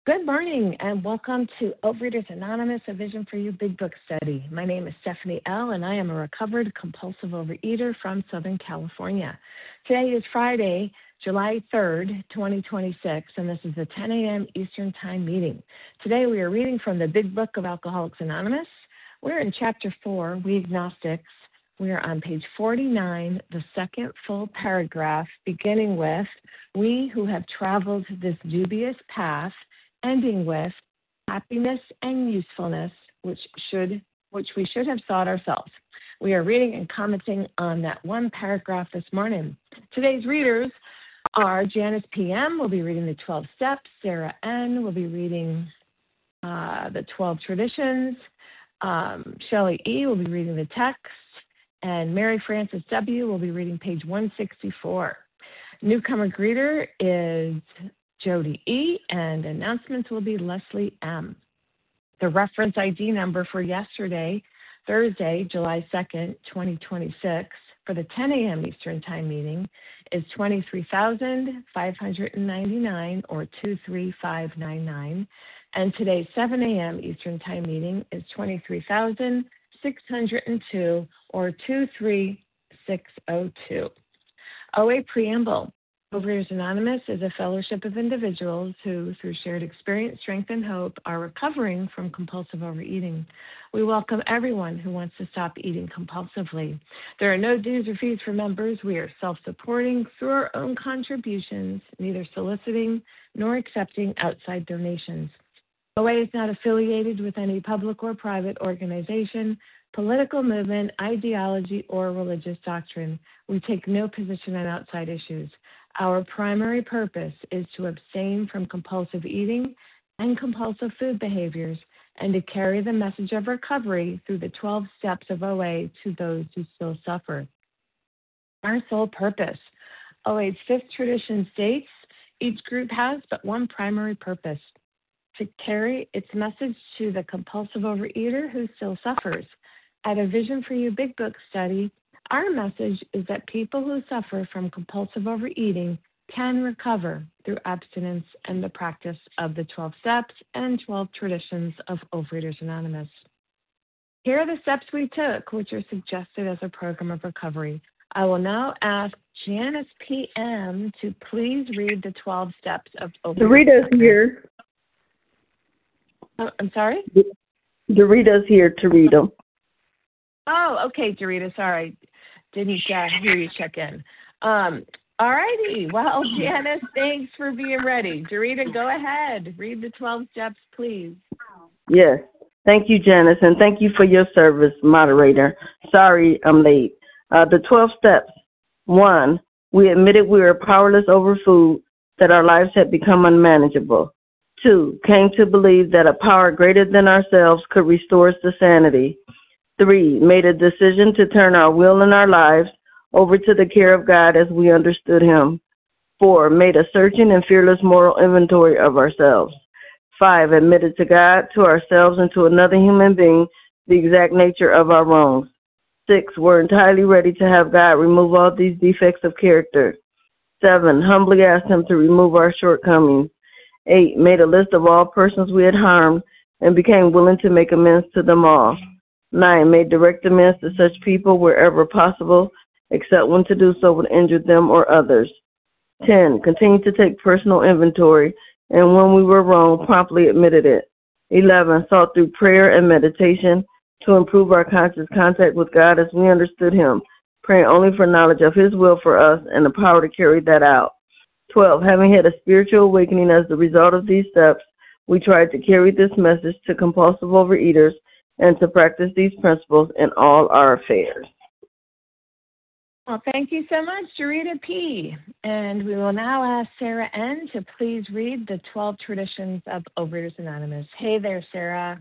Good morning and welcome to Overeaters Anonymous, a Vision for You Big Book Study. My name is Stephanie L. and I am a recovered compulsive overeater from Southern California. Today is Friday, July 3rd, 2026, and this is the 10 a.m. Eastern Time meeting. Today we are reading from the Big Book of Alcoholics Anonymous. We're in Chapter 4, We Agnostics. We are on page 49, the second full paragraph, beginning with, we who have traveled this dubious path, ending with happiness and usefulness, which we should have sought ourselves. We are reading and commenting on that one paragraph this morning. Today's readers are Janice PM, will be reading the 12 steps. Sarah N will be reading the 12 traditions. Shelley E will be reading the text. And Mary Frances W will be reading page 164. Newcomer greeter is Jody E, and announcements will be Leslie M. The reference ID number for yesterday, Thursday, July 2nd, 2026, for the 10 a.m. Eastern Time meeting is 23,599 or 23599. And today's 7 a.m. Eastern Time meeting is 23,602 or 23602. OA Preamble. Overeaters Anonymous is a fellowship of individuals who, through shared experience, strength, and hope, are recovering from compulsive overeating. We welcome everyone who wants to stop eating compulsively. There are no dues or fees for members. We are self-supporting through our own contributions, neither soliciting nor accepting outside donations. OA is not affiliated with any public or private organization, political movement, ideology, or religious doctrine. We take no position on outside issues. Our primary purpose is to abstain from compulsive eating and compulsive food behaviors and to carry the message of recovery through the 12 steps of OA to those who still suffer. Our sole purpose. OA's fifth tradition states each group has but one primary purpose: to carry its message to the compulsive overeater who still suffers. At a Vision for You Big Book study, our message is that people who suffer from compulsive overeating can recover through abstinence and the practice of the 12 steps and 12 traditions of Overeaters Anonymous. Here are the steps we took, which are suggested as a program of recovery. I will now ask Janice PM to please read the 12 steps of Overeaters Dorita's here. Oh, I'm sorry? Dorita's here to read them. Oh, okay, Dorita, sorry. Didn't hear you check in. All righty. Well, Janice, thanks for being ready. Dorita, go ahead. Read the 12 steps, please. Yes. Thank you, Janice, and thank you for your service, moderator. Sorry I'm late. The 12 steps. 1, we admitted we were powerless over food, that our lives had become unmanageable. 2, came to believe that a power greater than ourselves could restore us to sanity. 3, made a decision to turn our will and our lives over to the care of God as we understood Him. 4, made a searching and fearless moral inventory of ourselves. 5, admitted to God, to ourselves, and to another human being the exact nature of our wrongs. 6, were entirely ready to have God remove all these defects of character. 7, humbly asked Him to remove our shortcomings. 8, made a list of all persons we had harmed and became willing to make amends to them all. 9, made direct amends to such people wherever possible, except when to do so would injure them or others. 10, continued to take personal inventory, and when we were wrong, promptly admitted it. 11, sought through prayer and meditation to improve our conscious contact with God as we understood Him, praying only for knowledge of His will for us and the power to carry that out. 12, having had a spiritual awakening as the result of these steps, we tried to carry this message to compulsive overeaters and to practice these principles in all our affairs. Well, thank you so much, Dorita P. And we will now ask Sarah N. to please read the 12 traditions of Overeaters Anonymous. Hey there, Sarah.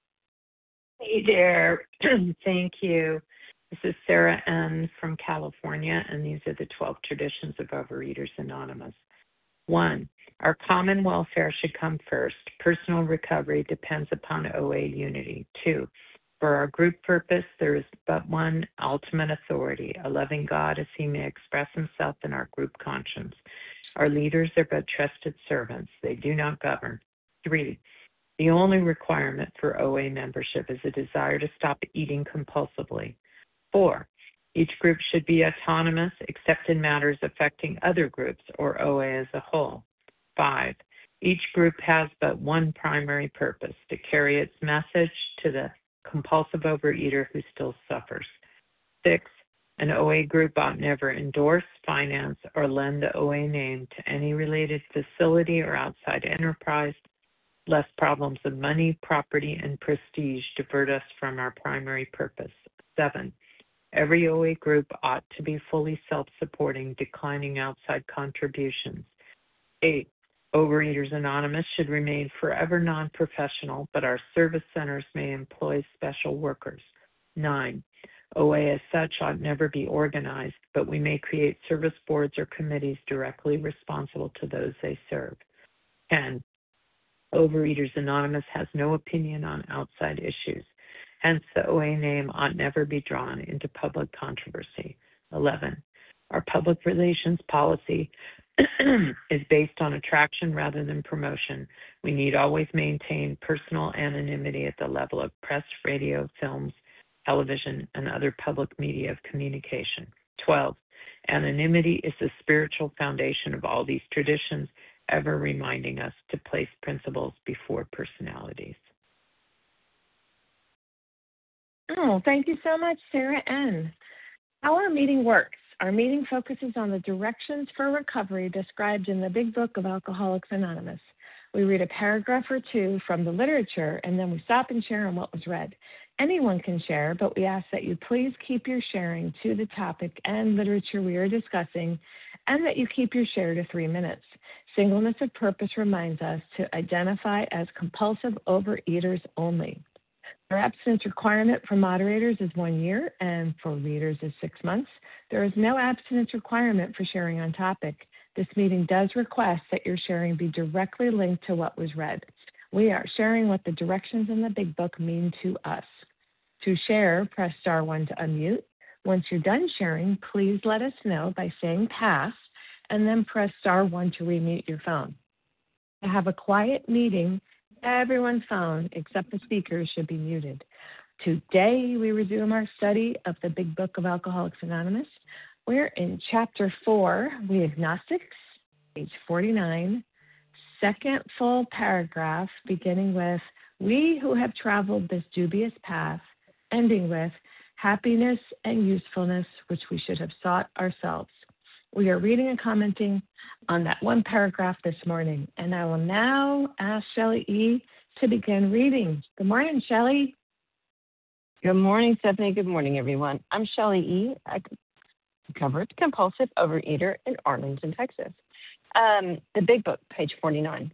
Hey there. Thank you. This is Sarah N. from California, and these are the 12 traditions of Overeaters Anonymous. 1, our common welfare should come first. Personal recovery depends upon OA unity. 2, for our group purpose, there is but one ultimate authority, a loving God as He may express Himself in our group conscience. Our leaders are but trusted servants. They do not govern. 3, the only requirement for OA membership is a desire to stop eating compulsively. 4, each group should be autonomous except in matters affecting other groups or OA as a whole. 5, each group has but one primary purpose, to carry its message to the compulsive overeater who still suffers. 6, an OA group ought never endorse, finance, or lend the OA name to any related facility or outside enterprise, lest problems of money, property, and prestige divert us from our primary purpose. 7, every OA group ought to be fully self-supporting, declining outside contributions. 8, Overeaters Anonymous should remain forever non-professional, but our service centers may employ special workers. 9, OA as such ought never be organized, but we may create service boards or committees directly responsible to those they serve. 10, Overeaters Anonymous has no opinion on outside issues. Hence, the OA name ought never be drawn into public controversy. 11, our public relations policy is based on attraction rather than promotion. We need always maintain personal anonymity at the level of press, radio, films, television, and other public media of communication. 12, anonymity is the spiritual foundation of all these traditions, ever reminding us to place principles before personalities. Oh, thank you so much, Sarah N. How our meeting works. Our meeting focuses on the directions for recovery described in the Big Book of Alcoholics Anonymous. We read a paragraph or two from the literature, and then we stop and share on what was read. Anyone can share, but we ask that you please keep your sharing to the topic and literature we are discussing, and that you keep your share to 3 minutes. Singleness of purpose reminds us to identify as compulsive overeaters only. Our abstinence requirement for moderators is 1 year, and for readers is 6 months. There is no abstinence requirement for sharing on topic. This meeting does request that your sharing be directly linked to what was read. We are sharing what the directions in the Big Book mean to us. To share, press star 1 to unmute. Once you're done sharing, please let us know by saying pass, and then press star 1 to remute your phone. To have a quiet meeting, everyone's phone except the speakers should be muted. Today, we resume our study of the Big Book of Alcoholics Anonymous. We're in Chapter 4, We Agnostics, page 49, second full paragraph, beginning with, we who have traveled this dubious path, ending with, happiness and usefulness, which we should have sought ourselves. We are reading and commenting on that one paragraph this morning, and I will now ask Shelley E. to begin reading. Good morning, Shelley. Good morning, Stephanie. Good morning, everyone. I'm Shelley E., a recovered compulsive overeater in Arlington, Texas. The Big Book, page 49.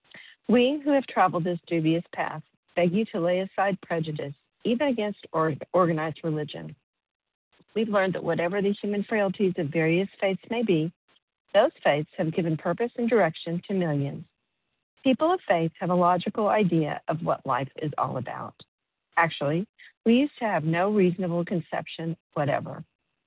We who have traveled this dubious path beg you to lay aside prejudice, even against organized religion. We've learned that whatever the human frailties of various faiths may be, those faiths have given purpose and direction to millions. People of faith have a logical idea of what life is all about. Actually, we used to have no reasonable conception whatever.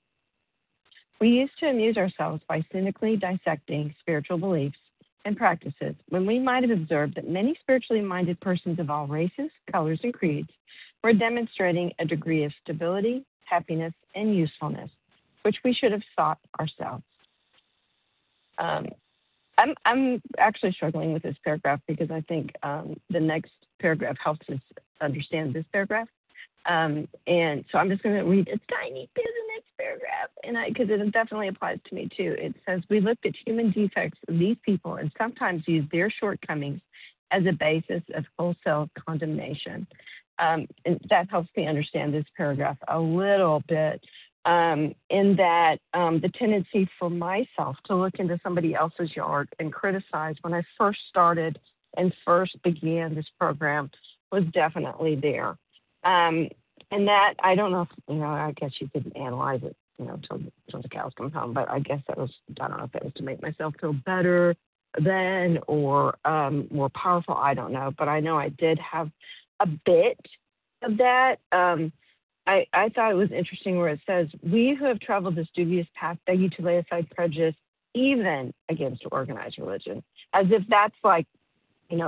We used to amuse ourselves by cynically dissecting spiritual beliefs and practices when we might have observed that many spiritually minded persons of all races, colors, and creeds were demonstrating a degree of stability, happiness, and usefulness, which we should have sought ourselves. I'm actually struggling with this paragraph because I think the next paragraph helps us understand this paragraph. And so I'm just going to read a tiny bit of the next paragraph, and because it definitely applies to me too. It says, we looked at human defects of these people and sometimes use their shortcomings as a basis of wholesale condemnation. And that helps me understand this paragraph a little bit, in that the tendency for myself to look into somebody else's yard and criticize when I first started and first began this program was definitely there. And that, I don't know if, I guess you could analyze it, till the cows come home, but I guess that was, I don't know if that was to make myself feel better then or more powerful, I don't know. But I know I did have a bit of that. I thought it was interesting where it says, we who have traveled this dubious path beg you to lay aside prejudice even against organized religion, as if that's like,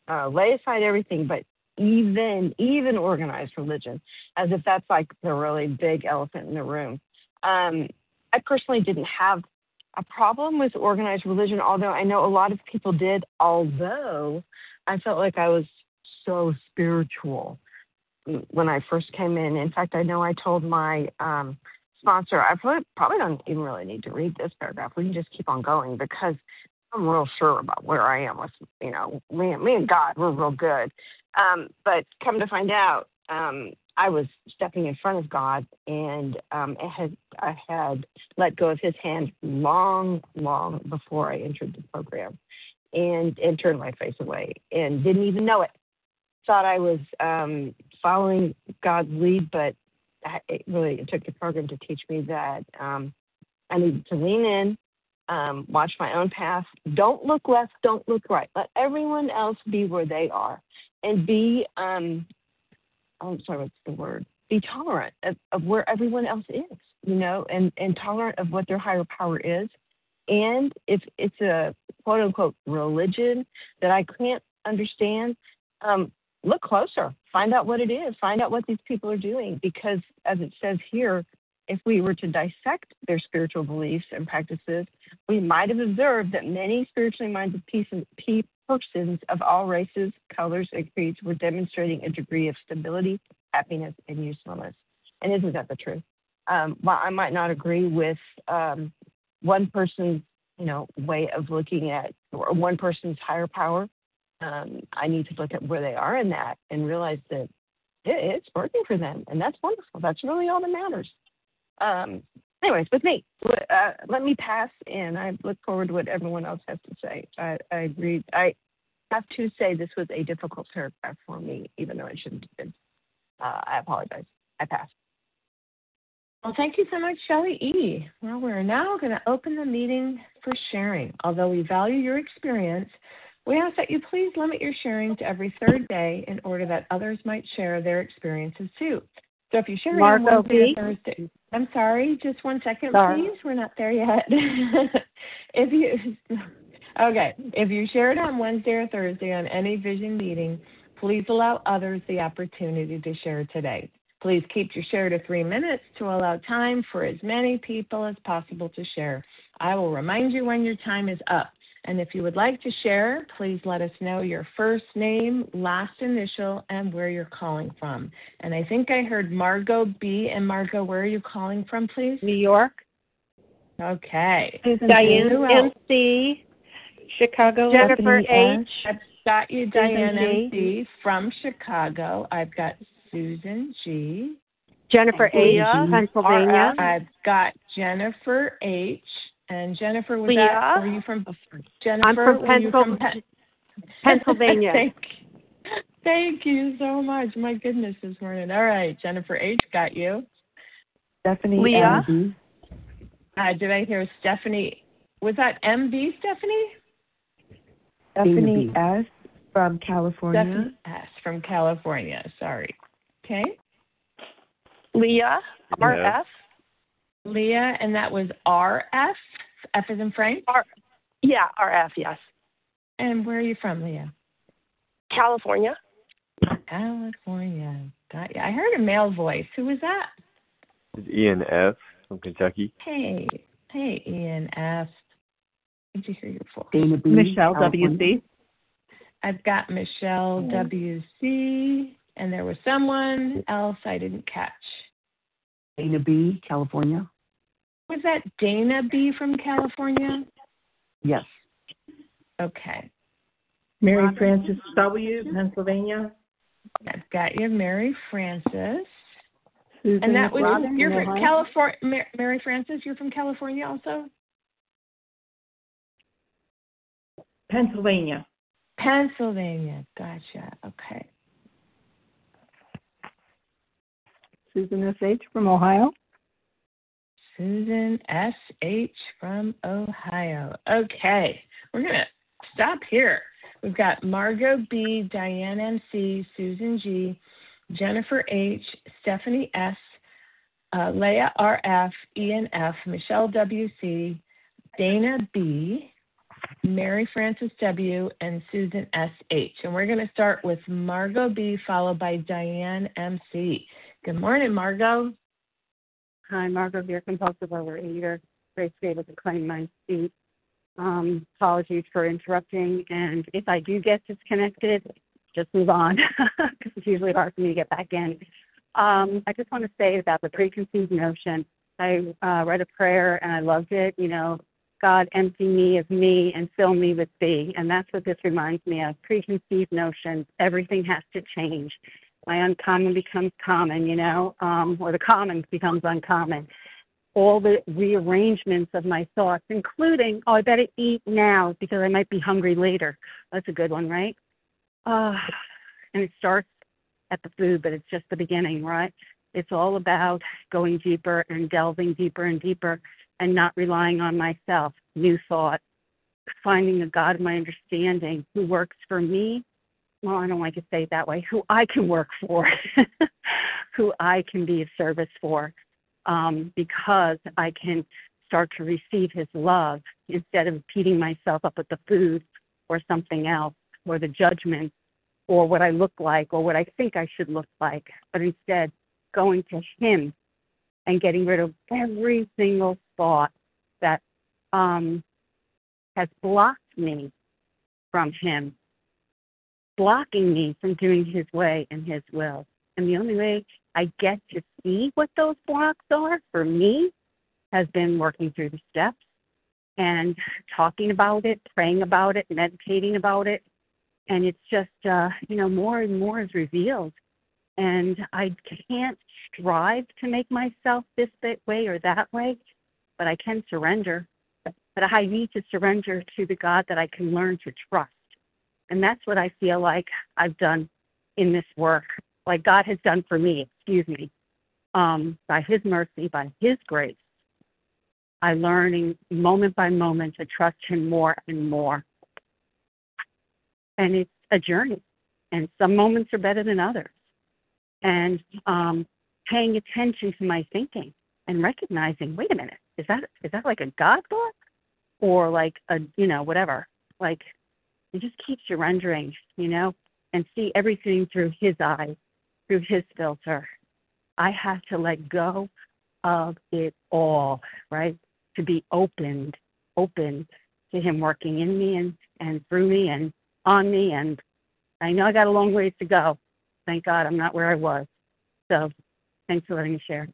lay aside everything, but even organized religion, as if that's like the really big elephant in the room. I personally didn't have a problem with organized religion, although I know a lot of people did, although I felt like I was so spiritual when I first came in. In fact, I know I told my sponsor, I probably don't even really need to read this paragraph. We can just keep on going because I'm real sure about where I am with, me and God, we're real good. But come to find out, I was stepping in front of God, and I had let go of his hand long before I entered the program and turned my face away and didn't even know it. Thought I was following God's lead, but it took the program to teach me that I needed to lean in, watch my own path. Don't look left, don't look right. Let everyone else be where they are, and be be tolerant of where everyone else is, and tolerant of what their higher power is. And if it's a quote unquote religion that I can't understand, look closer, find out what it is, find out what these people are doing, because as it says here, if we were to dissect their spiritual beliefs and practices, we might have observed that many spiritually minded persons of all races, colors, and creeds were demonstrating a degree of stability, happiness, and usefulness. And isn't that the truth? While I might not agree with one person's, way of looking at, or one person's higher power, I need to look at where they are in that and realize that it's working for them, and that's wonderful. That's really all that matters. Anyways, with me, let me pass, and I look forward to what everyone else has to say. I agree. I have to say this was a difficult paragraph for me, even though it shouldn't have been. I apologize. I pass. Well, thank you so much, Shelley E. Well, we're now going to open the meeting for sharing. Although we value your experience, we ask that you please limit your sharing to every third day in order that others might share their experiences too. So if you share on Wednesday or Thursday, I'm sorry, just 1 second, please. We're not there yet. If you share it on Wednesday or Thursday on any vision meeting, please allow others the opportunity to share today. Please keep your share to 3 minutes to allow time for as many people as possible to share. I will remind you when your time is up. And if you would like to share, please let us know your first name, last initial, and where you're calling from. And I think I heard Margot B. And Margot, where are you calling from, please? New York. Okay. Diane MC, Chicago. Jennifer H. I've got you, Diane MC from Chicago. I've got Susan G. Jennifer H. Pennsylvania. I've got Jennifer H. And Jennifer, was Leah. that, were you from Jennifer? I'm from Pennsylvania. Thank you so much. My goodness, this morning. All right, Jennifer H. got you. Stephanie Leah. MB. Did I hear Stephanie? Was that MB, Stephanie? Stephanie S. from California. Stephanie S. from California. Sorry. Okay. Leah, RF. Leah, and that was RF? F as in Frank? RF, yes. And where are you from, Leah? California. California. Got you. I heard a male voice. Who was that? It's Ian F. from Kentucky. Hey, Ian F. Did you hear your voice? Dana B. Michelle California. WC. I've got Michelle WC, and there was someone else I didn't catch. Dana B. California. Was that Dana B. from California? Yes. Okay. Mary Frances W., Pennsylvania. I've got you, Mary Frances. Susan And that was, Robin, you're from Ohio. California, Mary Frances, you're from California also? Pennsylvania. Pennsylvania, gotcha, okay. Susan S.H. from Ohio. Susan S.H. from Ohio. Okay, we're going to stop here. We've got Margot B., Diane M.C., Susan G., Jennifer H., Stephanie S., Leah R.F., Ian F., Michelle W.C., Dana B., Mary Frances W., and Susan S.H. And we're going to start with Margot B., followed by Diane M.C. Good morning, Margot. Hi, Margot Beer, compulsive overeater. Great to be able to claim my seat. Apologies for interrupting, and if I do get disconnected, just move on, because it's usually hard for me to get back in. I just want to say about the preconceived notion. I read a prayer, and I loved it. God, empty me of me and fill me with thee. And that's what this reminds me of. Preconceived notions. Everything has to change. My uncommon becomes common, or the common becomes uncommon. All the rearrangements of my thoughts, including, I better eat now because I might be hungry later. That's a good one, right? And it starts at the food, but it's just the beginning, right? It's all about going deeper and delving deeper and deeper and not relying on myself. New thought, finding a God of my understanding who works for me. Well, I don't like to say it that way. Who I can work for, who I can be of service for, because I can start to receive his love instead of beating myself up with the food or something else or the judgment or what I look like or what I think I should look like, but instead going to him and getting rid of every single thought that has blocked me from him, blocking me from doing his way and his will. And the only way I get to see what those blocks are for me has been working through the steps and talking about it, praying about it, meditating about it. And it's just, more and more is revealed. And I can't strive to make myself this way or that way, but I can surrender. But I need to surrender to the God that I can learn to trust. And that's what I feel like I've done in this work, like God has done for me, by his mercy, by his grace. I'm learning moment by moment to trust him more and more. And it's a journey. And some moments are better than others. And paying attention to my thinking and recognizing, wait a minute, is that like a God thought? Or like a, whatever. Like, you just keep surrendering, and see everything through his eyes, through his filter. I have to let go of it all, right? To be open to him working in me and through me and on me. And I know I got a long ways to go. Thank God I'm not where I was. So thanks for letting me share.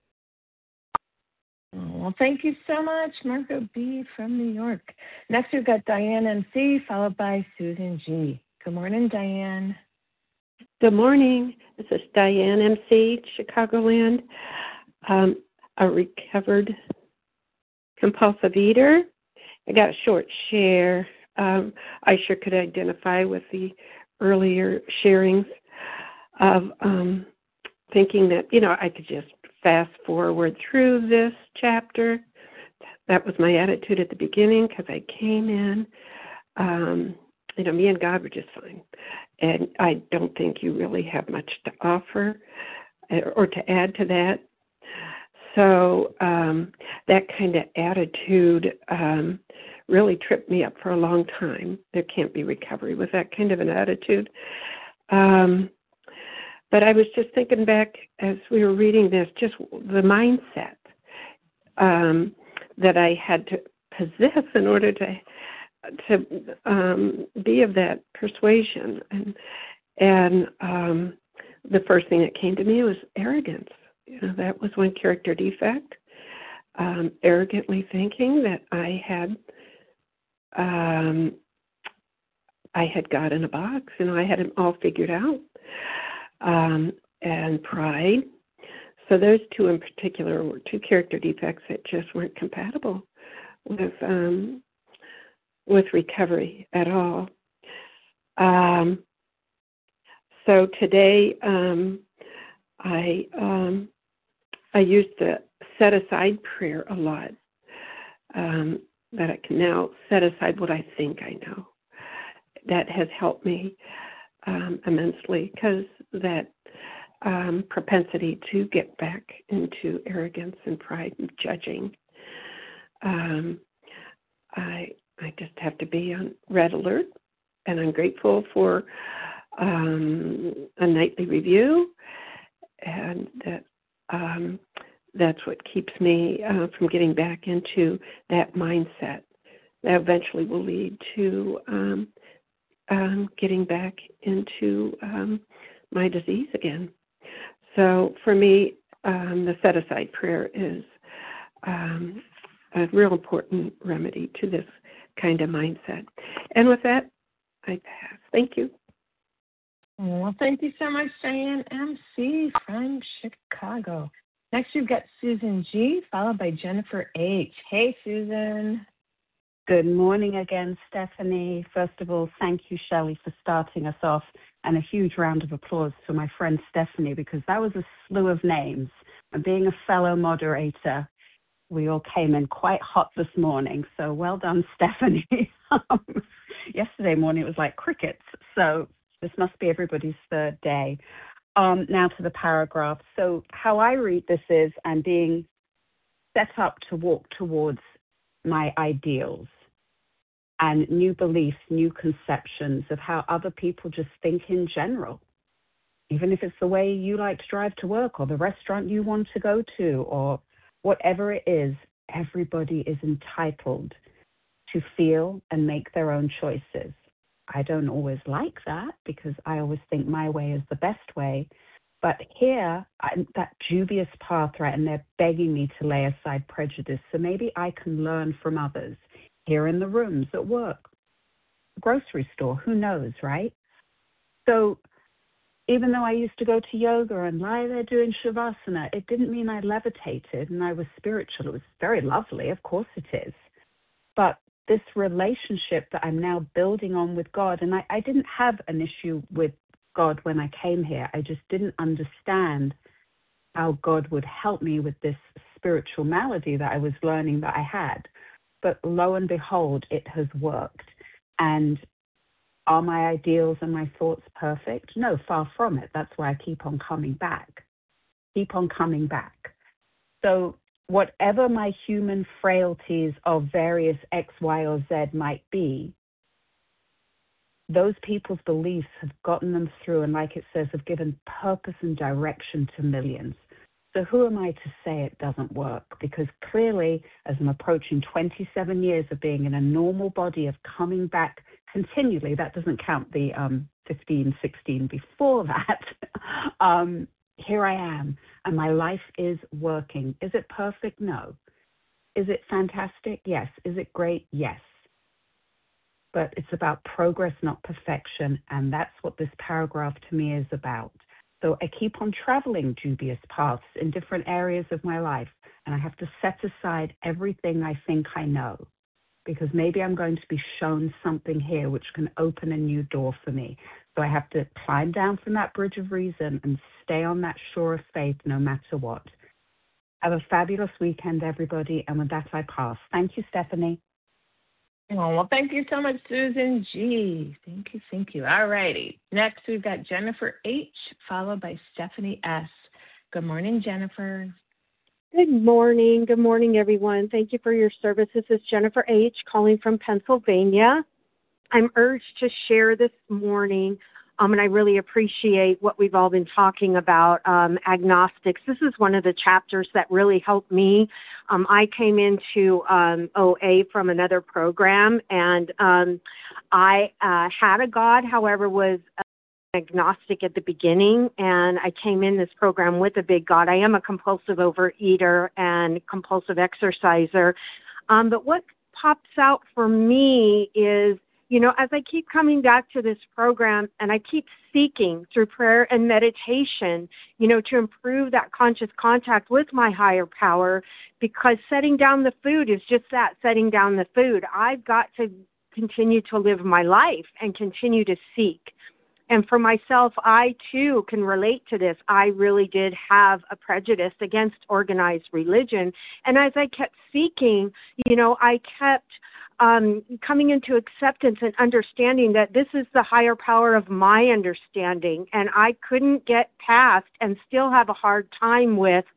Well, thank you so much, Margot B. from New York. Next, we've got Diane M.C., followed by Susan G. Good morning, Diane. Good morning. This is Diane M.C., Chicagoland, a recovered compulsive eater. I got a short share. I sure could identify with the earlier sharings of thinking that, I could just fast forward through this chapter. That was my attitude at the beginning because I came in. Me and God were just fine. And I don't think you really have much to offer or to add to that. So that kind of attitude really tripped me up for a long time. There can't be recovery with that kind of an attitude. But I was just thinking back as we were reading this, just the mindset that I had to possess in order to be of that persuasion. And the first thing that came to me was arrogance. That was one character defect. Arrogantly thinking that I had God in a box and I had it all figured out. And pride. So those two in particular were two character defects that just weren't compatible with recovery at all. So today I use the set aside prayer a lot. That I can now set aside what I think I know. That has helped me immensely because that propensity to get back into arrogance and pride and judging. I just have to be on red alert. And I'm grateful for a nightly review, and that's what keeps me from getting back into that mindset. That eventually will lead to getting back into my disease again. So for me, the set-aside prayer is a real important remedy to this kind of mindset. And with that, I pass. Thank you. Well, thank you so much, Diane MC from Chicago. Next, we've got Susan G, followed by Jennifer H. Hey, Susan. Good morning again, Stephanie. First of all, thank you, Shelley, for starting us off, and a huge round of applause for my friend Stephanie, because that was a slew of names. And being a fellow moderator, we all came in quite hot this morning, so well done, Stephanie. Yesterday morning, it was like crickets, so this must be everybody's third day. Now to the paragraph. So how I read this is, I'm being set up to walk towards my ideals and new beliefs, new conceptions of how other people just think in general. Even if it's the way you like to drive to work or the restaurant you want to go to or whatever it is, everybody is entitled to feel and make their own choices. I don't always like that because I always think my way is the best way. But here, that dubious path, right, and they're begging me to lay aside prejudice. So maybe I can learn from others here in the rooms, at work, grocery store, who knows, right? So even though I used to go to yoga and lie there doing Shavasana, it didn't mean I levitated and I was spiritual. It was very lovely, of course it is. But this relationship that I'm now building on with God, and I didn't have an issue with God when I came here. I just didn't understand how God would help me with this spiritual malady that I was learning that I had. But lo and behold, it has worked. And are my ideals and my thoughts perfect? No, far from it. That's why I keep on coming back. Keep on coming back. So whatever my human frailties of various X, Y, or Z might be, those people's beliefs have gotten them through, and like it says, have given purpose and direction to millions. So who am I to say it doesn't work? Because clearly, as I'm approaching 27 years of being in a normal body, of coming back continually, that doesn't count the 15, 16 before that, here I am, and my life is working. Is it perfect? No. Is it fantastic? Yes. Is it great? Yes. But it's about progress, not perfection, and that's what this paragraph to me is about. So I keep on traveling dubious paths in different areas of my life, and I have to set aside everything I think I know, because maybe I'm going to be shown something here which can open a new door for me. So I have to climb down from that bridge of reason and stay on that shore of faith no matter what. Have a fabulous weekend, everybody, and with that I pass. Thank you, Stephanie. Oh, well, thank you so much, Susan G. Thank you, thank you. All righty. Next, we've got Jennifer H., followed by Stephanie S. Good morning, Jennifer. Good morning. Good morning, everyone. Thank you for your service. This is Jennifer H. calling from Pennsylvania. I'm urged to share this morning, and I really appreciate what we've all been talking about, agnostics. This is one of the chapters that really helped me. I came into OA from another program, and I had a God, however, was agnostic at the beginning, and I came in this program with a big God. I am a compulsive overeater and compulsive exerciser. But what pops out for me is, you know, as I keep coming back to this program and I keep seeking through prayer and meditation, you know, to improve that conscious contact with my higher power, because setting down the food is just that, setting down the food. I've got to continue to live my life and continue to seek. And for myself, I too can relate to this. I really did have a prejudice against organized religion. And as I kept seeking, you know, I kept coming into acceptance and understanding that this is the higher power of my understanding. And I couldn't get past and still have a hard time with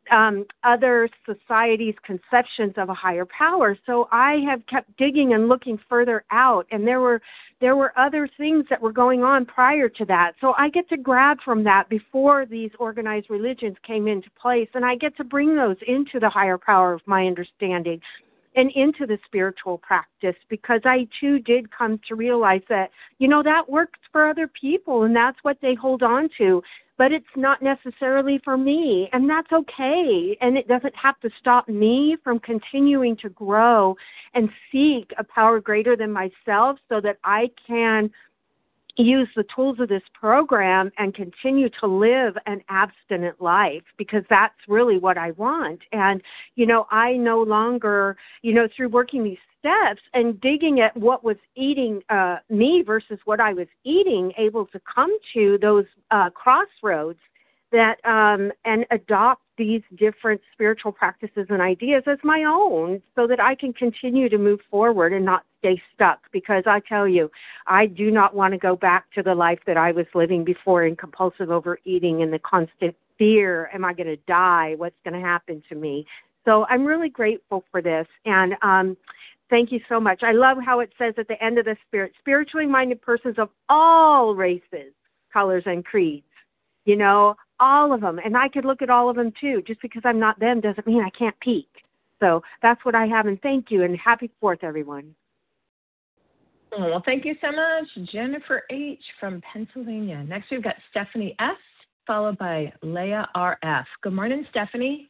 other societies' conceptions of a higher power. So I have kept digging and looking further out, and there were other things that were going on prior to that. So I get to grab from that before these organized religions came into place, and I get to bring those into the higher power of my understanding and into the spiritual practice, because I too did come to realize that, that works for other people and that's what they hold on to, but it's not necessarily for me, and that's okay. And it doesn't have to stop me from continuing to grow and seek a power greater than myself so that I can use the tools of this program and continue to live an abstinent life, because that's really what I want. And, I no longer, through working these steps and digging at what was eating me versus what I was eating, able to come to those crossroads that and adopt these different spiritual practices and ideas as my own so that I can continue to move forward and not stay stuck. Because I tell you, I do not want to go back to the life that I was living before in compulsive overeating and the constant fear, am I going to die? What's going to happen to me? So I'm really grateful for this. And thank you so much. I love how it says at the end of the spiritually minded persons of all races, colors, and creeds. All of them. And I could look at all of them too. Just because I'm not them doesn't mean I can't peek. So that's what I have. And thank you. And happy 4th, everyone. Oh, well, thank you so much, Jennifer H. from Pennsylvania. Next, we've got Stephanie S., followed by Leah R.F. Good morning, Stephanie.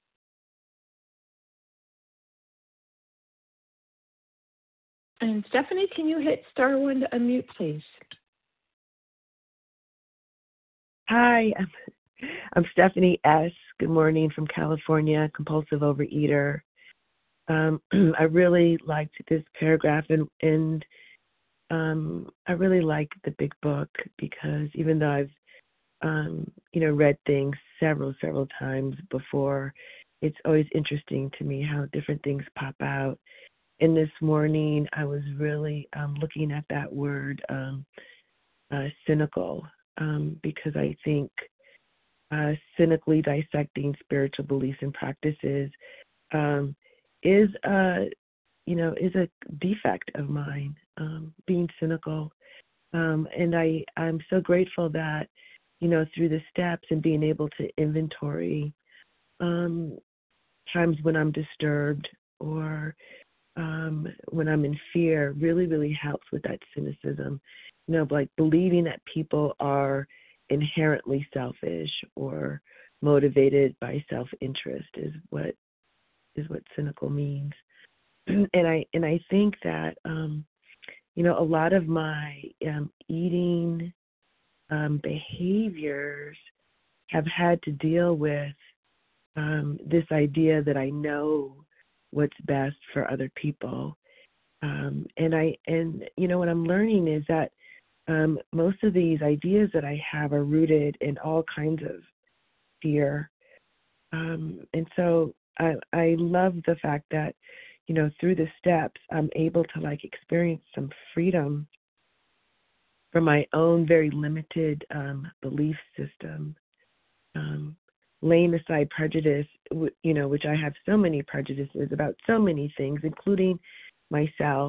And Stephanie, can you hit *1 to unmute, please? Hi, I'm Stephanie S. Good morning from California, compulsive overeater. I really liked this paragraph, and I really like the big book, because even though I've read things several times before, it's always interesting to me how different things pop out. And this morning, I was really looking at that word cynical, because I think cynically dissecting spiritual beliefs and practices is a defect of mine, being cynical. And I'm so grateful that, through the steps and being able to inventory times when I'm disturbed or when I'm in fear really helps with that cynicism. Like believing that people are inherently selfish or motivated by self-interest is what cynical means. And I think that a lot of my eating behaviors have had to deal with this idea that I know what's best for other people. And what I'm learning is that most of these ideas that I have are rooted in all kinds of fear. And so I love the fact that, through the steps, I'm able to experience some freedom from my own very limited belief system, laying aside prejudice, which I have so many prejudices about so many things, including myself.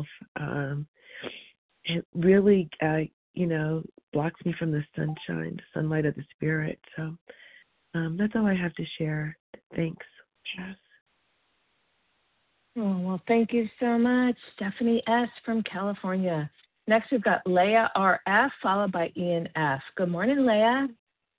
It really, blocks me from the sunlight of the Spirit. So that's all I have to share. Thanks, Jess. Oh, well, thank you so much, Stephanie S. from California. Next, we've got Leah R.F., followed by Ian F. Good morning, Leah.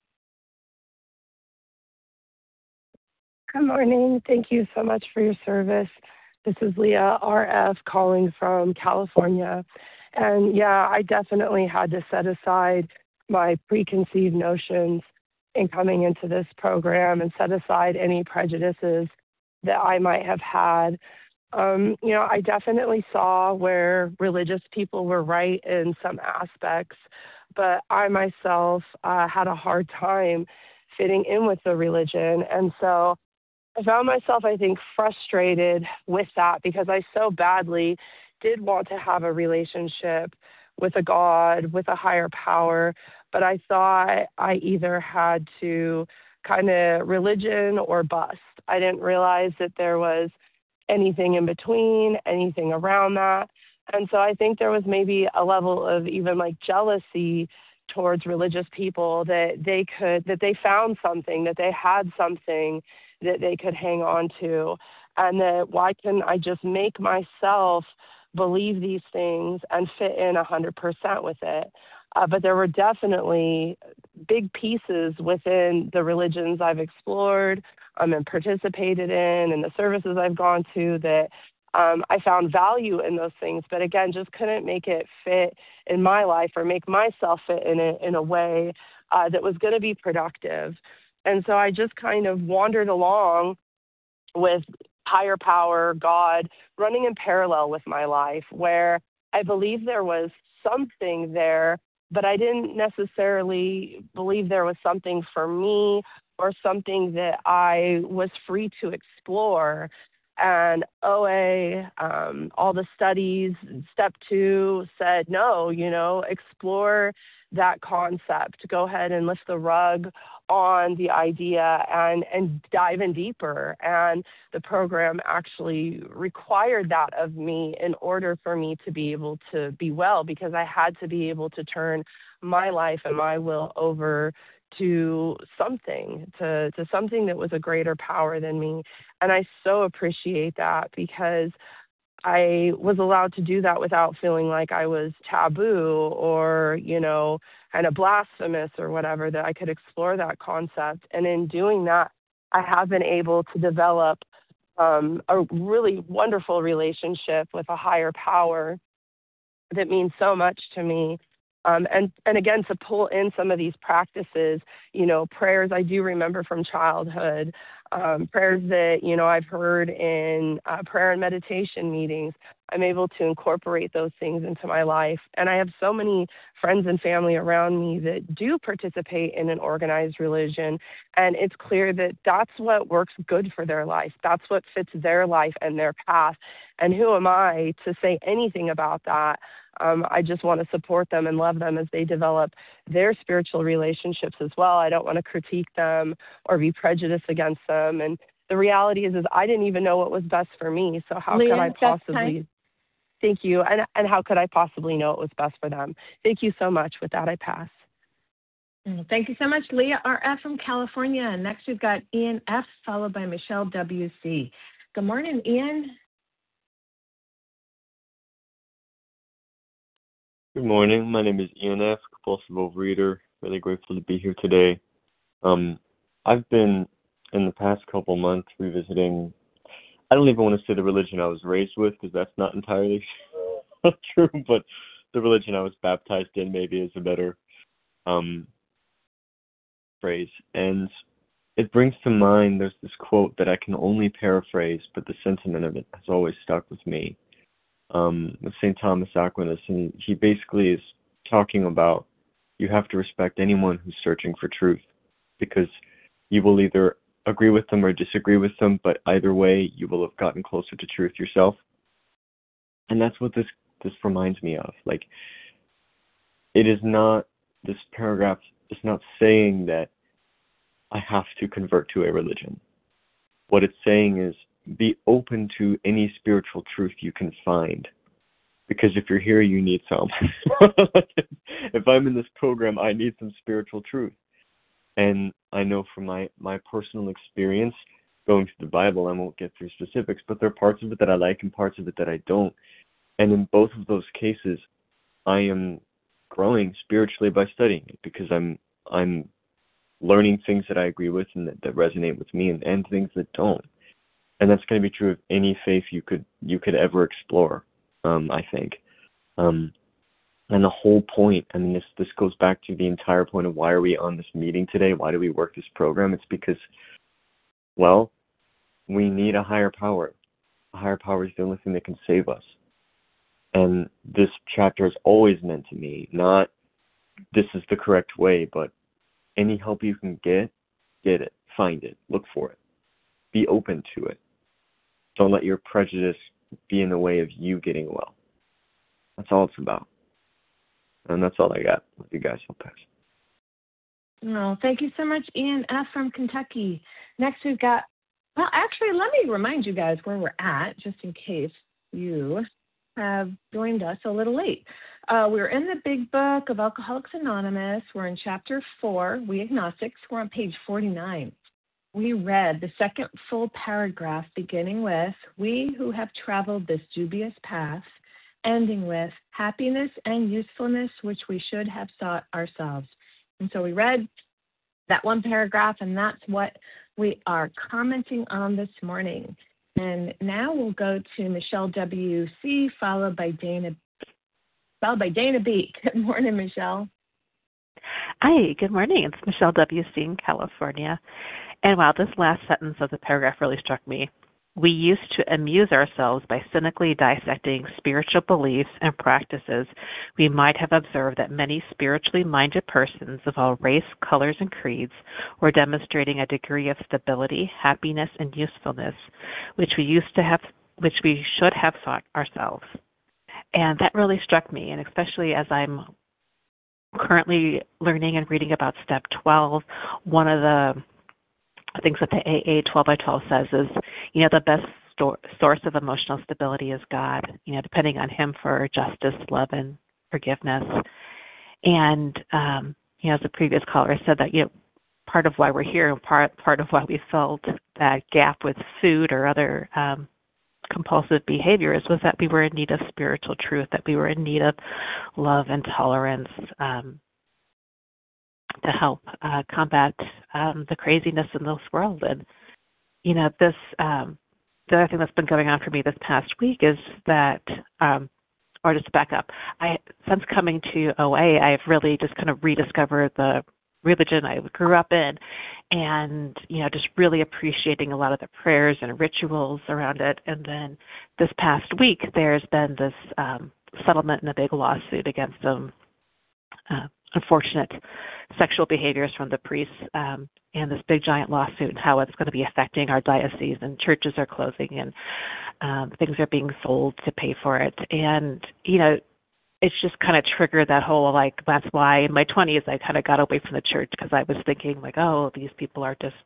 Good morning. Thank you so much for your service. This is Leah R.F. calling from California. And yeah, I definitely had to set aside my preconceived notions in coming into this program and set aside any prejudices that I might have had. I definitely saw where religious people were right in some aspects, but I myself had a hard time fitting in with the religion. And so I found myself, I think, frustrated with that because I so badly did want to have a relationship with a God, with a higher power, but I thought I either had to kind of religion or bust. I didn't realize that there was anything in between, anything around that. And so I think there was maybe a level of even like jealousy towards religious people that they found something, that they had something that they could hang on to, and that why couldn't I just make myself believe these things and fit in 100% with it? But there were definitely big pieces within the religions I've explored and participated in, and the services I've gone to that I found value in those things, but again, just couldn't make it fit in my life or make myself fit in a way that was going to be productive. And so I just kind of wandered along with higher power, God, running in parallel with my life, where I believed there was something there, but I didn't necessarily believe there was something for me or something that I was free to explore. And OA, all the studies, step 2 said, no, explore that concept. Go ahead and lift the rug on the idea and dive in deeper. And the program actually required that of me in order for me to be able to be well, because I had to be able to turn my life and my will over to something that was a greater power than me. And I so appreciate that, because I was allowed to do that without feeling like I was taboo or, kind of blasphemous or whatever, that I could explore that concept. And in doing that, I have been able to develop a really wonderful relationship with a higher power that means so much to me. And again, to pull in some of these practices, prayers I do remember from childhood, prayers that, I've heard in prayer and meditation meetings. I'm able to incorporate those things into my life. And I have so many friends and family around me that do participate in an organized religion. And it's clear that that's what works good for their life. That's what fits their life and their path. And who am I to say anything about that? I just want to support them and love them as they develop their spiritual relationships as well. I don't want to critique them or be prejudiced against them. And the reality is I didn't even know what was best for me. So how could I possibly? Thank you. And how could I possibly know what was best for them? Thank you so much. With that, I pass. Thank you so much, Leah R.F. from California. And next we've got Ian F., followed by Michelle W.C. Good morning, Ian. Good morning. My name is Ian F., compulsive overeater. Really grateful to be here today. I've been, in the past couple months, revisiting, I don't even want to say the religion I was raised with, because that's not entirely true, but the religion I was baptized in maybe is a better phrase. And it brings to mind, there's this quote that I can only paraphrase, but the sentiment of it has always stuck with me. With St. Thomas Aquinas, and he basically is talking about you have to respect anyone who's searching for truth, because you will either agree with them or disagree with them, but either way, you will have gotten closer to truth yourself. And that's what this reminds me of. Like, it is not, this paragraph is not saying that I have to convert to a religion. What it's saying is, be open to any spiritual truth you can find, because if you're here, you need some. If I'm in this program, I need some spiritual truth. And I know from my personal experience going through the Bible, I won't get through specifics, but there are parts of it that I like and parts of it that I don't. And in both of those cases, I am growing spiritually by studying it, because I'm learning things that I agree with and that resonate with me, and things that don't. And that's going to be true of any faith you could ever explore, I think. And the whole point, I mean, this goes back to the entire point of why are we on this meeting today? Why do we work this program? It's because, well, we need a higher power. A higher power is the only thing that can save us. And this chapter is always meant to me, not this is the correct way, but any help you can get it, find it, look for it, be open to it. Don't let your prejudice be in the way of you getting well. That's all it's about. And that's all I got with you guys. I'll pass. Oh, thank you so much, Ian F. from Kentucky. Next, we've got, well, actually, let me remind you guys where we're at, just in case you have joined us a little late. We're in the big book of Alcoholics Anonymous. We're in chapter 4, We Agnostics. We're on page 49. We read the second full paragraph beginning with, we who have traveled this dubious path, ending with happiness and usefulness which we should have sought ourselves. And so we read that one paragraph, and that's what we are commenting on this morning. And now we'll go to Michelle W.C., followed by Dana B. Good morning, Michelle. Hi, good morning. It's Michelle W.C. in California. And wow, this last sentence of the paragraph really struck me. We used to amuse ourselves by cynically dissecting spiritual beliefs and practices. We might have observed that many spiritually minded persons of all race, colors, and creeds were demonstrating a degree of stability, happiness, and usefulness, which we should have sought ourselves. And that really struck me, and especially as I'm currently learning and reading about Step 12, one of the things that the AA 12 by 12 says is, the best source of emotional stability is God, depending on Him for justice, love, and forgiveness. And, as the previous caller said, that, part of why we're here, part of why we felt that gap with food or other compulsive behaviors was that we were in need of spiritual truth, that we were in need of love and tolerance, to help combat the craziness in this world. And, this the other thing that's been going on for me this past week is that, or just to back up, since coming to OA, I've really just kind of rediscovered the religion I grew up in, and, just really appreciating a lot of the prayers and rituals around it. And then this past week, there's been this settlement and a big lawsuit against some unfortunate sexual behaviors from the priests, and this big giant lawsuit and how it's going to be affecting our diocese, and churches are closing, and things are being sold to pay for it. And, it's just kind of triggered that whole, that's why in my 20s I kind of got away from the church, because I was thinking, oh, these people are just,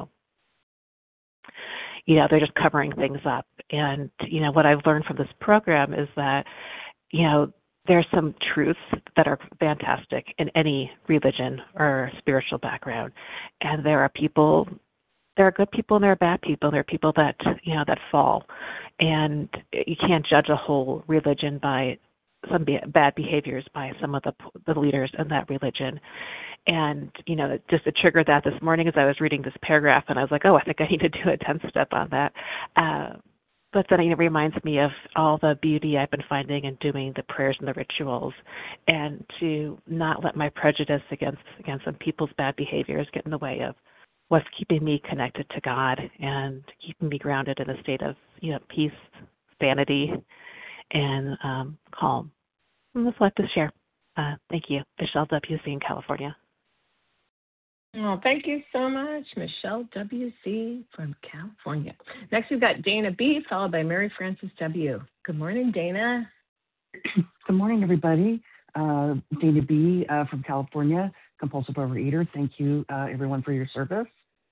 they're just covering things up. And, what I've learned from this program is that, there's some truths that are fantastic in any religion or spiritual background. And there are good people and there are bad people, and there are people that, that fall. And you can't judge a whole religion by some bad behaviors by some of the leaders in that religion. And, just to trigger that this morning as I was reading this paragraph, and I was like, oh, I think I need to do a 10-step on that. But then it reminds me of all the beauty I've been finding in doing the prayers and the rituals, and to not let my prejudice against some people's bad behaviors get in the way of what's keeping me connected to God and keeping me grounded in a state of peace, sanity, and calm. And that's what I'd like to share. Thank you. Michelle W.C. in California. Oh, thank you so much, Michelle W.C. from California. Next, we've got Dana B., followed by Mary Frances W. Good morning, Dana. Good morning, everybody. Dana B. From California, compulsive overeater. Thank you, everyone, for your service.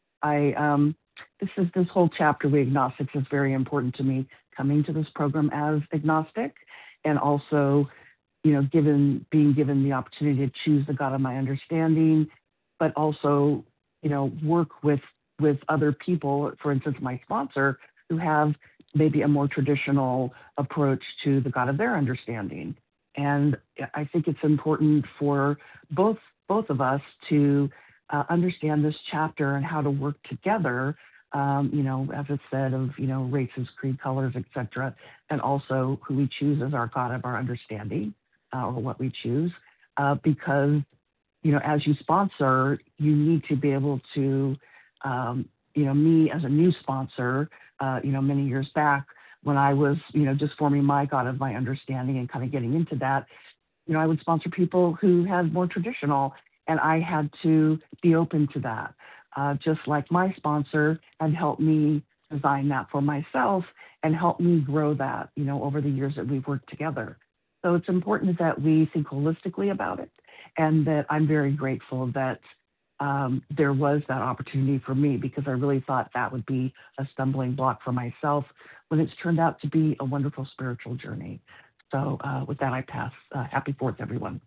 This whole chapter, We Agnostics, is very important to me, coming to this program as agnostic, and also, being given the opportunity to choose the God of my understanding, but also, work with other people, for instance, my sponsor, who have maybe a more traditional approach to the God of their understanding. And I think it's important for both of us to understand this chapter and how to work together, as it said, of, races, creed, colors, etc., and also who we choose as our God of our understanding, or what we choose, because as you sponsor, you need to be able to, me as a new sponsor, many years back when I was, just forming my God of my understanding and kind of getting into that, I would sponsor people who had more traditional, and I had to be open to that. Just like my sponsor had helped me design that for myself and help me grow that, over the years that we've worked together. So it's important that we think holistically about it. And that I'm very grateful that there was that opportunity for me, because I really thought that would be a stumbling block for myself, when it's turned out to be a wonderful spiritual journey. So with that, I pass. Happy 4th, everyone.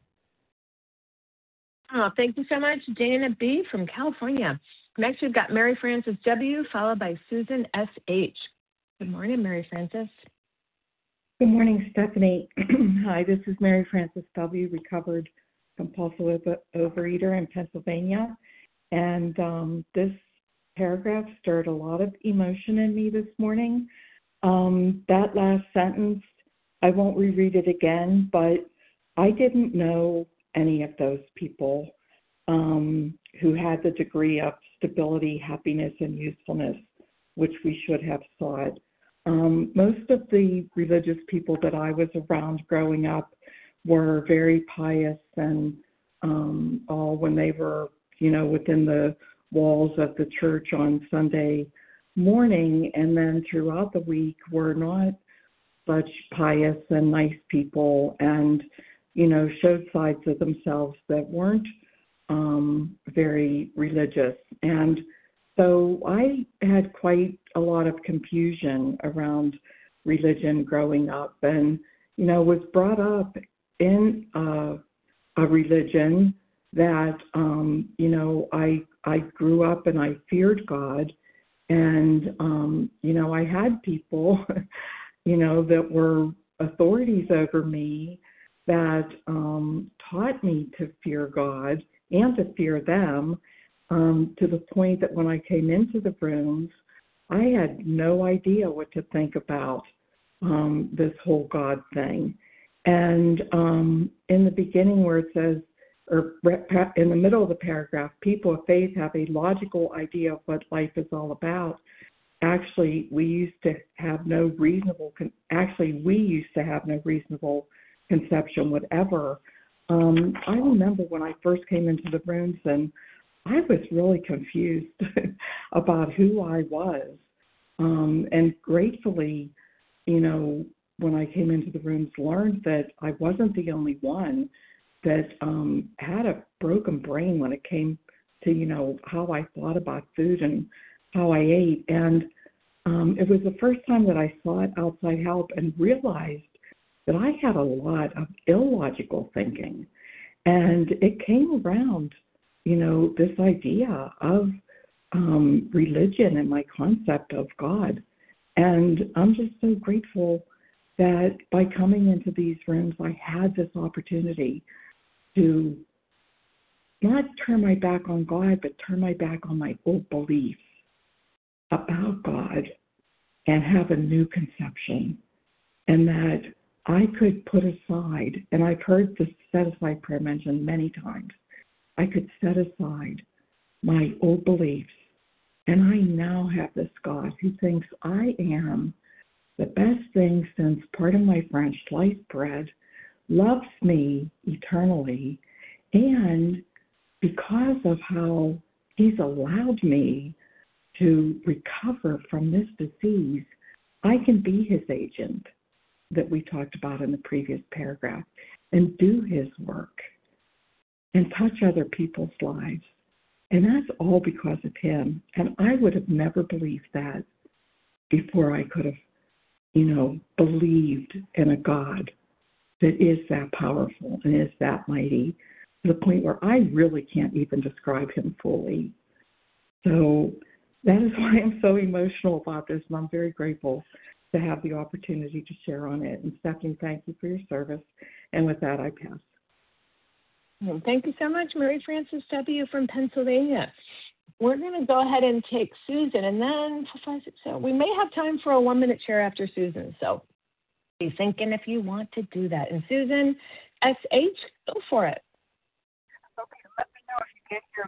Oh, thank you so much, Dana B. from California. Next, we've got Mary Frances W., followed by Susan S.H. Good morning, Mary Frances. Good morning, Stephanie. Hi, this is Mary Frances W., recovered compulsive overeater in Pennsylvania. And this paragraph stirred a lot of emotion in me this morning. That last sentence, I won't reread it again, but I didn't know any of those people who had the degree of stability, happiness, and usefulness, which we should have sought. Most of the religious people that I was around growing up were very pious, and all when they were, within the walls of the church on Sunday morning, and then throughout the week were not such pious and nice people, and showed sides of themselves that weren't very religious. And so I had quite a lot of confusion around religion growing up, and, was brought up in a religion that, I grew up and I feared God. And, I had people, that were authorities over me that taught me to fear God and to fear them, to the point that when I came into the rooms, I had no idea what to think about this whole God thing. And in the beginning where it says, or in the middle of the paragraph, people of faith have a logical idea of what life is all about. Actually, we used to have no reasonable conception whatever. I remember when I first came into the rooms, and I was really confused about who I was. And gratefully, when I came into the rooms, learned that I wasn't the only one that had a broken brain when it came to, how I thought about food and how I ate. And it was the first time that I sought outside help and realized that I had a lot of illogical thinking. And it came around, this idea of religion and my concept of God. And I'm just so grateful that by coming into these rooms, I had this opportunity to not turn my back on God, but turn my back on my old beliefs about God and have a new conception. And that I could put aside, and I've heard the set-aside prayer mentioned many times, I could set aside my old beliefs, and I now have this God who thinks I am the best thing since, pardon my French, sliced bread, loves me eternally, and because of how he's allowed me to recover from this disease, I can be his agent that we talked about in the previous paragraph and do his work and touch other people's lives. And that's all because of him. And I would have never believed that before I could have, believed in a God that is that powerful and is that mighty, to the point where I really can't even describe him fully. So that is why I'm so emotional about this, and I'm very grateful to have the opportunity to share on it. And Stephanie, thank you for your service. And with that, I pass. Well, thank you so much, Mary Frances W. from Pennsylvania. We're going to go ahead and take Susan, and then we may have time for a 1-minute share after Susan. So be thinking if you want to do that. And Susan S.H., go for it. Okay, let me know if you can't hear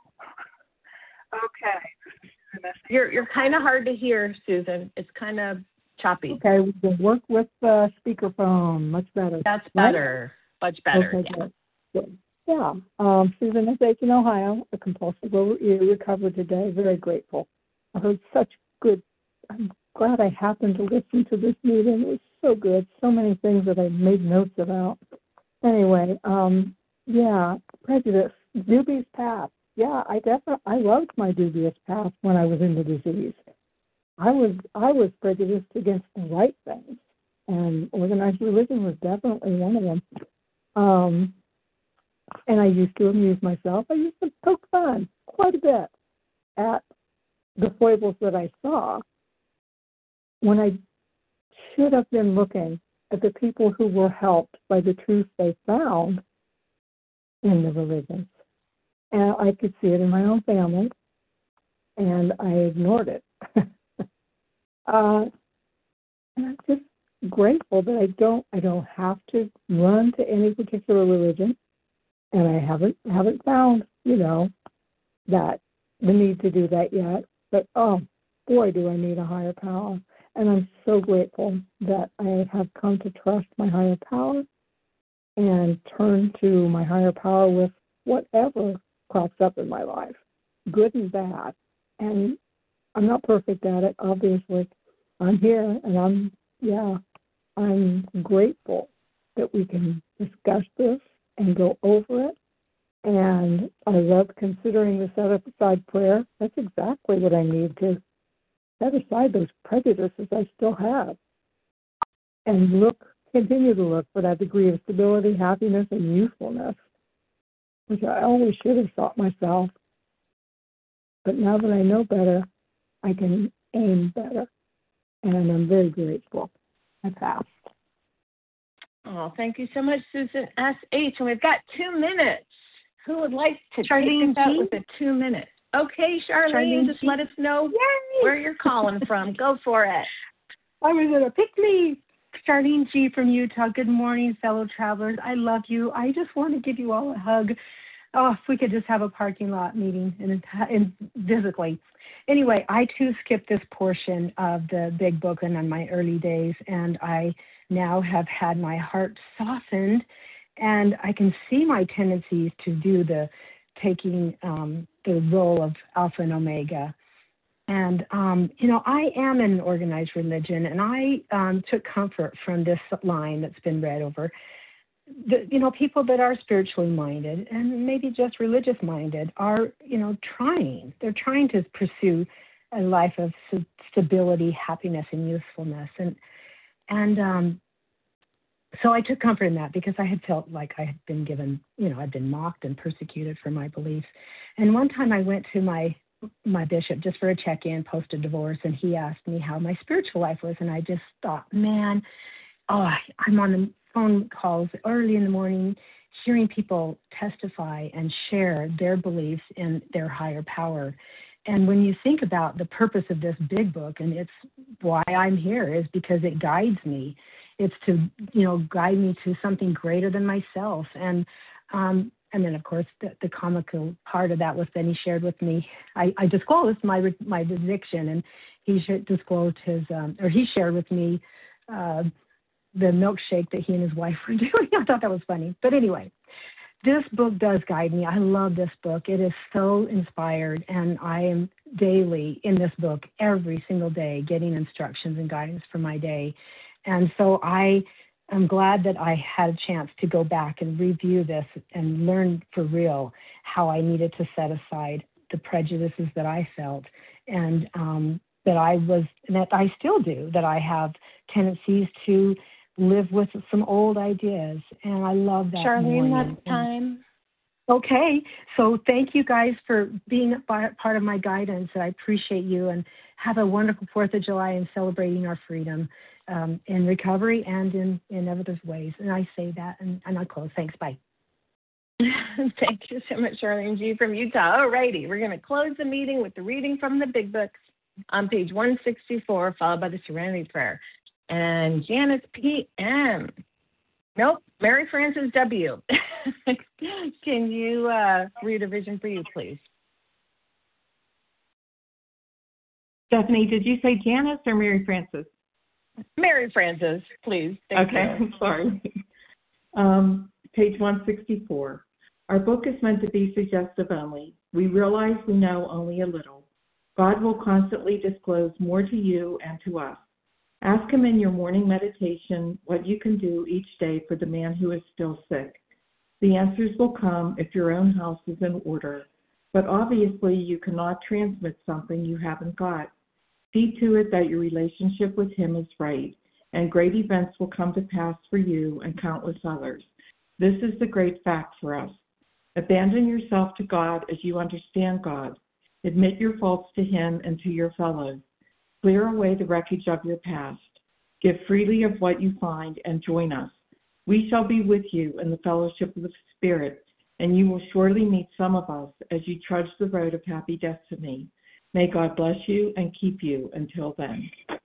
me. Okay. You're kind of hard to hear, Susan. It's kind of choppy. Okay, we can work with speakerphone. Much better. That's better. Right? Much better. Okay, yeah. Good. Yeah. Susan S.H. in Ohio, a compulsive overeater, recovered today. Very grateful. I heard such good. I'm glad I happened to listen to this meeting. It was so good. So many things that I made notes about. Anyway, prejudice. Zuby's path. I loved my dubious past when I was in the disease. I was prejudiced against the right things, and organized religion was definitely one of them. And I used to amuse myself. I used to poke fun quite a bit at the foibles that I saw when I should have been looking at the people who were helped by the truth they found in the religions. And I could see it in my own family, and I ignored it. And I'm just grateful that I don't have to run to any particular religion, and I haven't found, that the need to do that yet. But oh boy, do I need a higher power. And I'm so grateful that I have come to trust my higher power and turn to my higher power with whatever crops up in my life, good and bad. And I'm not perfect at it, obviously. I'm here, and I'm grateful that we can discuss this and go over it. And I love considering the set-aside prayer. That's exactly what I need to set aside those prejudices I still have and continue to look for that degree of stability, happiness, and usefulness, which I always should have sought myself. But now that I know better, I can aim better. And I'm very grateful. I pass. Oh, thank you so much, Susan S.H. And we've got 2 minutes. Who would like to Charlene take us out G? with a 2 minute? Okay, Charlene, just G? let us know where you're calling from. Go for it. I was going to pick me. Charlene G. from Utah. Good morning, fellow travelers. I love you. I just want to give you all a hug. Oh, if we could just have a parking lot meeting and physically. Anyway, I too skipped this portion of the big book and on my early days, and I now have had my heart softened, and I can see my tendencies to do taking the role of Alpha and Omega. And, I am in an organized religion, and I took comfort from this line that's been read over. People that are spiritually minded and maybe just religious minded are, trying. They're trying to pursue a life of stability, happiness, and usefulness. And so I took comfort in that because I had felt like I had been given, I'd been mocked and persecuted for my beliefs. And one time I went to my bishop just for a check-in post a divorce, and he asked me how my spiritual life was, and I just thought, man, I'm on the phone calls early in the morning, hearing people testify and share their beliefs in their higher power. And when you think about the purpose of this big book, and it's why I'm here, is because it guides me. It's to, guide me to something greater than myself. And then, of course, the comical part of that was then he shared with me, I disclosed my addiction, and he disclosed he shared with me the milkshake that he and his wife were doing. I thought that was funny. But anyway, this book does guide me. I love this book. It is so inspired, and I am daily in this book every single day getting instructions and guidance for my day. And so I am glad that I had a chance to go back and review this and learn for real how I needed to set aside the prejudices that I felt, and that I still do, that I have tendencies to live with some old ideas, and I love that. Charlene, that's time. Okay, so thank you guys for being part of my guidance. I appreciate you, and have a wonderful 4th of July and celebrating our freedom in recovery and in other ways. And I say that, and I close. Thanks. Bye. Thank you so much, Charlene G. from Utah. All righty, we're going to close the meeting with the reading from the Big Books on page 164, followed by the Serenity Prayer. And Janice P.M. Nope, Mary Frances W. Can you read a vision for you, please? Stephanie, did you say Janice or Mary Frances? Mary Frances, please. Thank okay, you. Sorry. Page 164. Our book is meant to be suggestive only. We realize we know only a little. God will constantly disclose more to you and to us. Ask him in your morning meditation what you can do each day for the man who is still sick. The answers will come if your own house is in order. But obviously, you cannot transmit something you haven't got. See to it that your relationship with him is right, and great events will come to pass for you and countless others. This is the great fact for us. Abandon yourself to God as you understand God. Admit your faults to him and to your fellows. Clear away the wreckage of your past. Give freely of what you find and join us. We shall be with you in the fellowship of the Spirit, and you will surely meet some of us as you trudge the road of happy destiny. May God bless you and keep you until then.